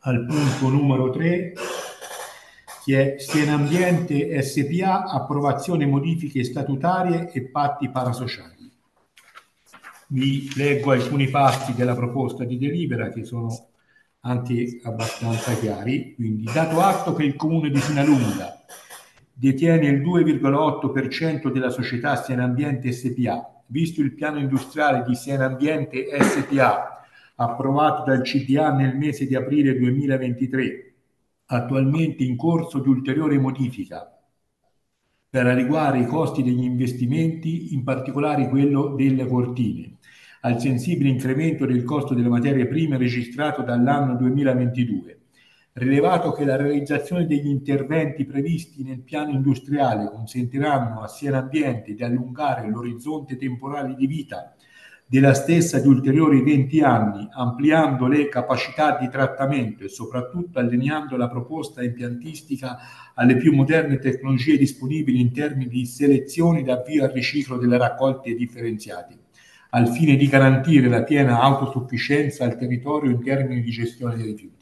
al punto numero 3, che è Siena Ambiente SPA, approvazione modifiche statutarie e patti parasociali. Vi leggo alcuni passi della proposta di delibera che sono anche abbastanza chiari. Quindi, dato atto che il comune di Sinalunga detiene il 2,8% della società Siena Ambiente SPA, visto il piano industriale di Siena Ambiente SPA approvato dal CDA nel mese di aprile 2023, attualmente in corso di ulteriore modifica per adeguare i costi degli investimenti, in particolare quello delle cortine, al sensibile incremento del costo delle materie prime registrato dall'anno 2022. Rilevato che la realizzazione degli interventi previsti nel piano industriale consentiranno a Siena Ambiente di allungare l'orizzonte temporale di vita della stessa di ulteriori 20 anni, ampliando le capacità di trattamento e soprattutto allineando la proposta impiantistica alle più moderne tecnologie disponibili in termini di selezione ed avvio al riciclo delle raccolte differenziate, al fine di garantire la piena autosufficienza al territorio in termini di gestione dei rifiuti.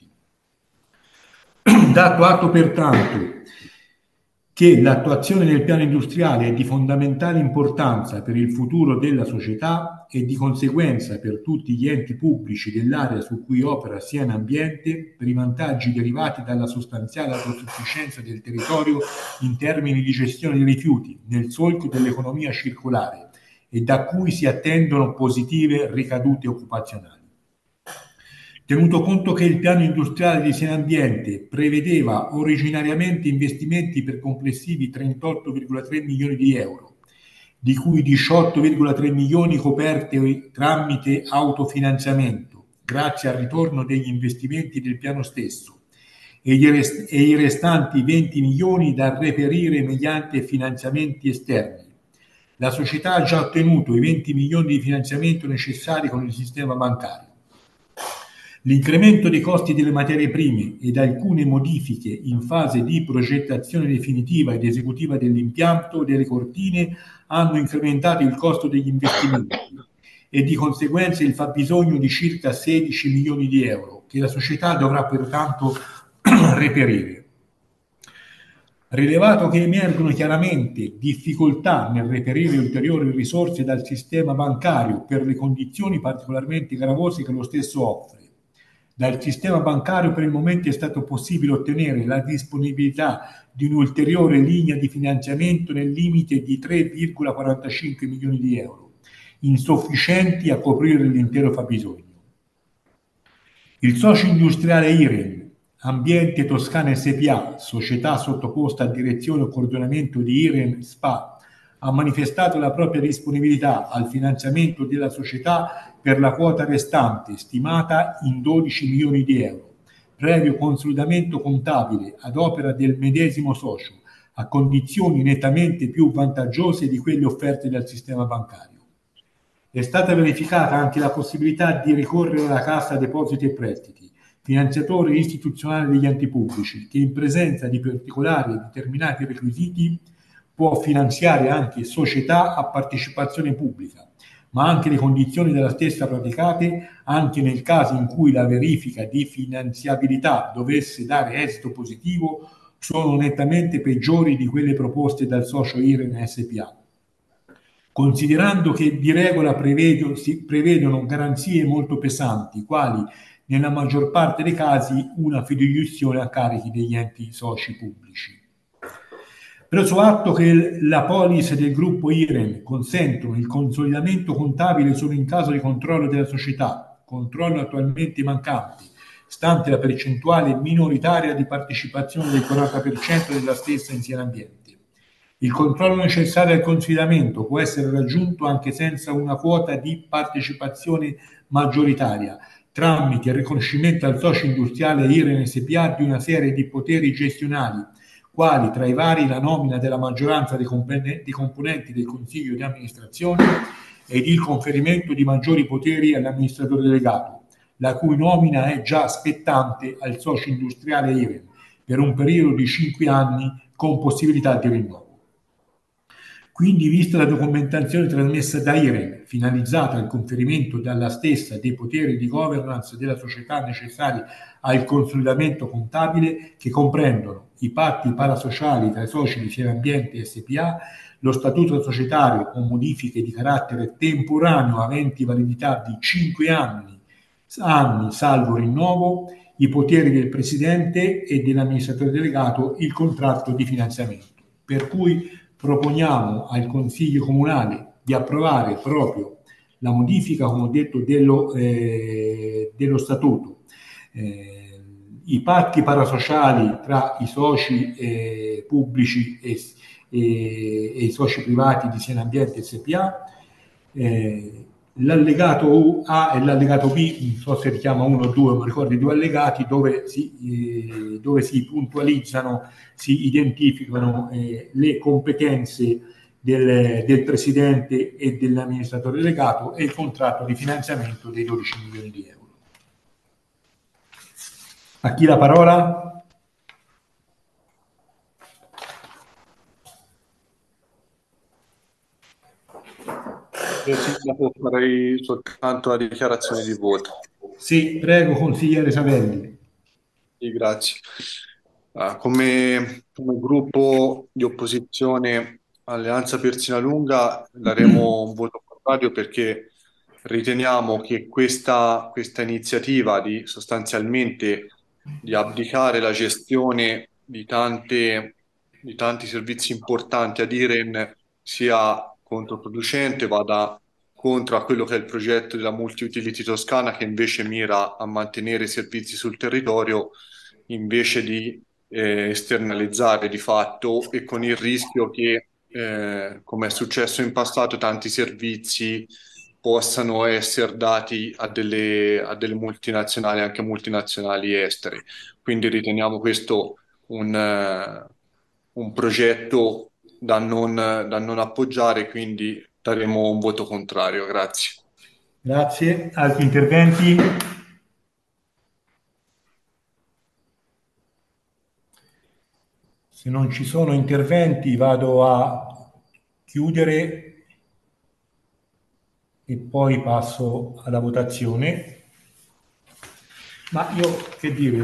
Dato atto pertanto che l'attuazione del piano industriale è di fondamentale importanza per il futuro della società e di conseguenza per tutti gli enti pubblici dell'area su cui opera Siena Ambiente, per i vantaggi derivati dalla sostanziale autosufficienza del territorio in termini di gestione dei rifiuti nel solco dell'economia circolare e da cui si attendono positive ricadute occupazionali. Tenuto conto che il piano industriale di Siena Ambiente prevedeva originariamente investimenti per complessivi 38,3 milioni di euro, di cui 18,3 milioni coperti tramite autofinanziamento, grazie al ritorno degli investimenti del piano stesso, e i restanti 20 milioni da reperire mediante finanziamenti esterni. La società ha già ottenuto i 20 milioni di finanziamento necessari con il sistema bancario. L'incremento dei costi delle materie prime ed alcune modifiche in fase di progettazione definitiva ed esecutiva dell'impianto delle cortine hanno incrementato il costo degli investimenti e di conseguenza il fabbisogno di circa 16 milioni di euro che la società dovrà pertanto reperire. Rilevato che emergono chiaramente difficoltà nel reperire ulteriori risorse dal sistema bancario per le condizioni particolarmente gravose che lo stesso offre, dal sistema bancario per il momento è stato possibile ottenere la disponibilità di un'ulteriore linea di finanziamento nel limite di 3,45 milioni di euro, insufficienti a coprire l'intero fabbisogno. Il socio industriale IREN, Ambiente Toscana SPA, società sottoposta a direzione e coordinamento di IREN SPA, ha manifestato la propria disponibilità al finanziamento della società per la quota restante, stimata in 12 milioni di euro, previo consolidamento contabile ad opera del medesimo socio, a condizioni nettamente più vantaggiose di quelle offerte dal sistema bancario. È stata verificata anche la possibilità di ricorrere alla Cassa Depositi e Prestiti, finanziatore istituzionale degli enti pubblici, che in presenza di particolari e determinati requisiti può finanziare anche società a partecipazione pubblica, ma anche le condizioni della stessa praticate anche nel caso in cui la verifica di finanziabilità dovesse dare esito positivo sono nettamente peggiori di quelle proposte dal socio IREN SPA. Considerando che di regola si prevedono garanzie molto pesanti, quali nella maggior parte dei casi una fideiussione a carichi degli enti soci pubblici. Preso atto che la policy del gruppo IREN consentono il consolidamento contabile solo in caso di controllo della società, controllo attualmente mancante, stante la percentuale minoritaria di partecipazione del 40% della stessa in Siena Ambiente. Il controllo necessario al consolidamento può essere raggiunto anche senza una quota di partecipazione maggioritaria, tramite il riconoscimento al socio industriale IREN SPA di una serie di poteri gestionali, quali tra i vari la nomina della maggioranza dei componenti del Consiglio di amministrazione ed il conferimento di maggiori poteri all'amministratore delegato, la cui nomina è già spettante al socio industriale IREN per un periodo di 5 anni con possibilità di rinnovo. Quindi, vista la documentazione trasmessa da IREN, finalizzata al conferimento dalla stessa dei poteri di governance della società necessari al consolidamento contabile, che comprendono i patti parasociali tra i soci di Fiera Ambiente SPA, lo statuto societario con modifiche di carattere temporaneo aventi validità di 5 anni salvo rinnovo, i poteri del presidente e dell'amministratore delegato, il contratto di finanziamento. Per cui proponiamo al Consiglio Comunale di approvare proprio la modifica, come ho detto, dello statuto, i patti parasociali tra i soci pubblici e i soci privati di Siena Ambiente SPA, l'allegato A e l'allegato B, non so se richiama uno o due, ma ricordo i due allegati dove si puntualizzano, si identificano le competenze del presidente e dell'amministratore delegato e il contratto di finanziamento dei 12 milioni di euro. A chi la parola? Sindaco, farei soltanto la dichiarazione di voto. Sì, prego, consigliere Savelli. Sì, grazie. Come gruppo di opposizione Alleanza Persina Lunga daremo un voto contrario perché riteniamo che questa iniziativa di sostanzialmente di abdicare la gestione di tanti servizi importanti ad IREN sia controproducente, vada contro a quello che è il progetto della Multi-Utility Toscana, che invece mira a mantenere i servizi sul territorio invece di esternalizzare di fatto, e con il rischio che, come è successo in passato, tanti servizi possano essere dati a delle multinazionali, anche multinazionali estere. Quindi riteniamo questo un progetto da non appoggiare, quindi daremo un voto contrario. Grazie. Grazie. Altri interventi? Se non ci sono interventi vado a chiudere e poi passo alla votazione. Ma io, che dire,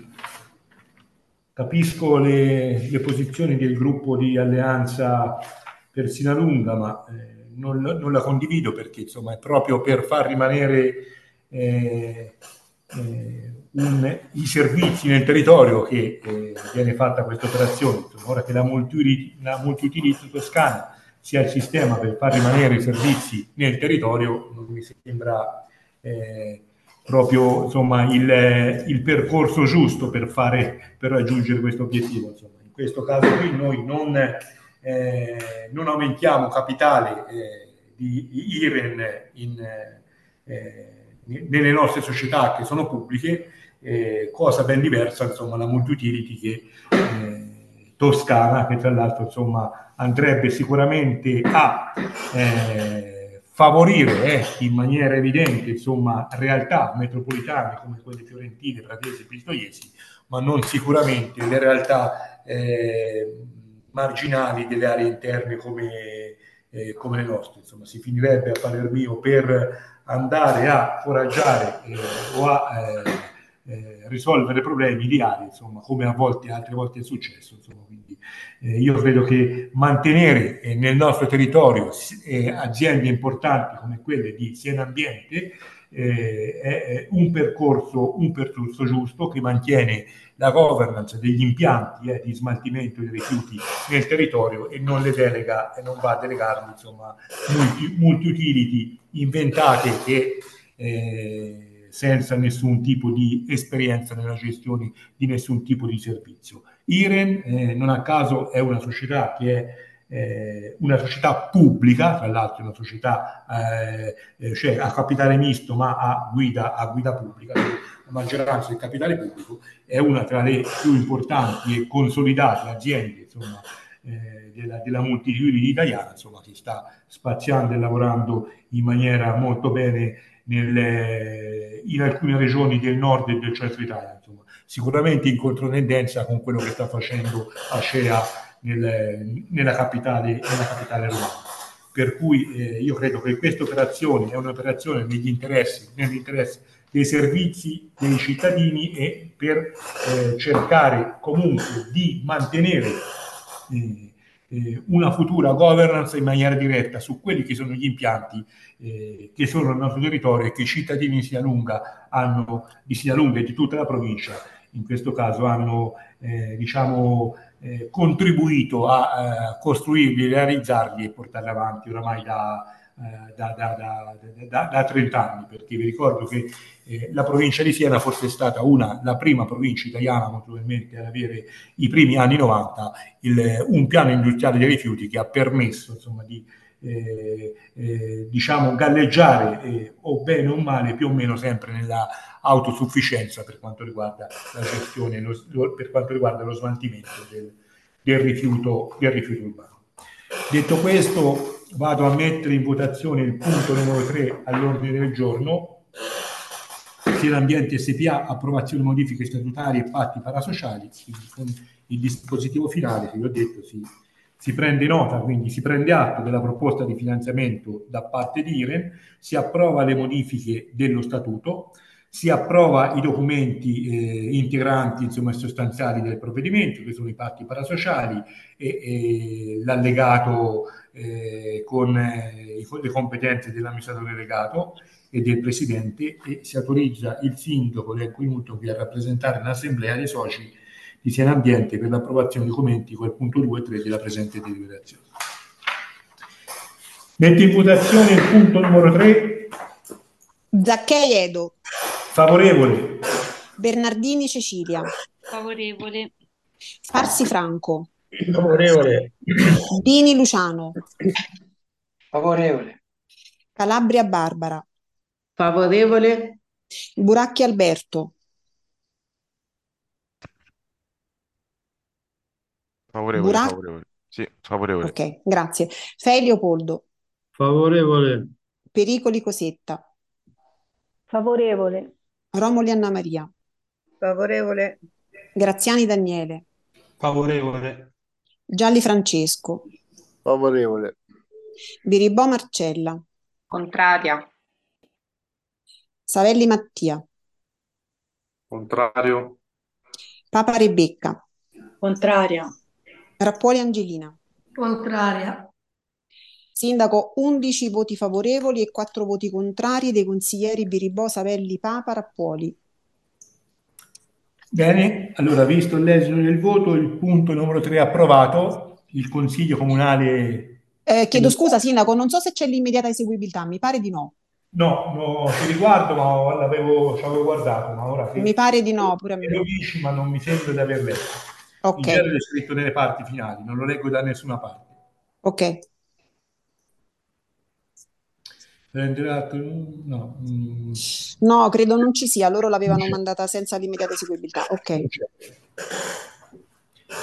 capisco le posizioni del gruppo di Alleanza Persina Lunga, ma non la condivido perché insomma è proprio per far rimanere i servizi nel territorio che viene fatta questa operazione. Insomma, ora che la multiutility toscana sia il sistema per far rimanere i servizi nel territorio, non mi sembra proprio insomma, il percorso giusto per raggiungere questo obiettivo. Insomma. In questo caso qui noi non aumentiamo capitale di IREN nelle nostre società che sono pubbliche, cosa ben diversa insomma la multi-utility che toscana, che tra l'altro insomma andrebbe sicuramente a favorire in maniera evidente insomma realtà metropolitane come quelle fiorentine, pratese e pistoiesi, ma non sicuramente le realtà marginali delle aree interne come le nostre. Insomma, si finirebbe a parer mio per andare a foraggiare o a risolvere problemi di aree, insomma, come altre volte è successo. Insomma, quindi, io credo che mantenere nel nostro territorio aziende importanti come quelle di Siena Ambiente è un percorso giusto che mantiene la governance degli impianti di smaltimento dei rifiuti nel territorio e non le delega e non va a delegarli insomma multi-utility inventate che senza nessun tipo di esperienza nella gestione di nessun tipo di servizio. IREN non a caso è una società che è una società pubblica, tra l'altro è una società cioè a capitale misto ma a guida pubblica, la maggioranza del capitale pubblico, è una tra le più importanti e consolidate aziende insomma, della multiutility italiana, insomma, che sta spaziando e lavorando in maniera molto bene in alcune regioni del nord e del centro Italia. Insomma. Sicuramente in controtendenza con quello che sta facendo Acea nella capitale romana. Per cui io credo che questa operazione è un'operazione nell'interesse dei servizi dei cittadini e per cercare comunque di mantenere una futura governance in maniera diretta su quelli che sono gli impianti che sono nel nostro territorio e che i cittadini di Sinalunga e di tutta la provincia in questo caso hanno contribuito a costruirli, realizzarli e portarli avanti oramai da 30 anni, perché vi ricordo che la provincia di Siena forse è stata la prima provincia italiana probabilmente ad avere i primi anni 90 un piano industriale dei rifiuti che ha permesso insomma, di diciamo galleggiare o bene o male più o meno sempre nella autosufficienza per quanto riguarda la gestione, per quanto riguarda lo smaltimento del rifiuto urbano. Detto questo, vado a mettere in votazione il punto numero 3 all'ordine del giorno. Siena Ambiente SPA, approvazione modifiche statutarie e patti parasociali, con il dispositivo finale che vi ho detto si prende nota, quindi si prende atto della proposta di finanziamento da parte di IREN, si approva le modifiche dello statuto, si approva i documenti integranti insomma sostanziali del provvedimento, che sono i patti parasociali e l'allegato con le competenze dell'amministratore delegato e del presidente, e si autorizza il sindaco del Quimuto a rappresentare l'assemblea dei soci di Siena Ambiente per l'approvazione dei documenti con il punto 2 e 3 della presente deliberazione. Metto in votazione il punto numero 3. Zacchei Edo. Favorevole. Bernardini Cecilia. Favorevole. Farsi Franco. Favorevole. Dini Luciano. Favorevole. Calabria Barbara. Favorevole. Buracchi Alberto. Favorevole, favorevole. Sì, favorevole. Ok, grazie. Fei Leopoldo. Favorevole. Pericoli Cosetta. Favorevole. Romoli Anna Maria. Favorevole. Graziani Daniele. Favorevole. Gialli Francesco. Favorevole. Biribò Marcella. Contraria. Savelli Mattia. Contrario. Papa Rebecca. Contraria. Rappuoli Angelina. Contraria. Sindaco 11 voti favorevoli e 4 voti contrari dei consiglieri Biribò, Savelli, Papa, Rappuoli. Bene, allora visto l'esito del voto, il punto numero 3 è approvato, il Consiglio Comunale... Chiedo scusa Sindaco, non so se c'è l'immediata eseguibilità, mi pare di no. No, ci riguardo, ma ci avevo guardato, ma ora che... Mi pare di no, pure a me. Lo dici, ma non mi sembra di aver letto. Ok. In genere è scritto nelle parti finali, non lo leggo da nessuna parte. Ok. No. No, credo non ci sia, loro l'avevano mandata senza l'immediata eseguibilità. Ok.